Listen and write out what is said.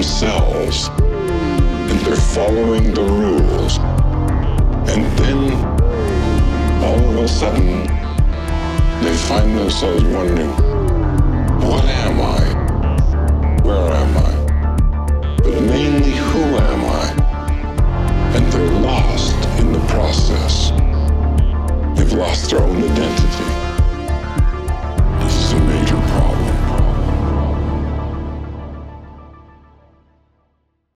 themselves, and they're following the rules. And then, all of a sudden, they find themselves wondering, what am I? Where am I? But mainly, who am I? And they're lost in the process. They've lost their own identity.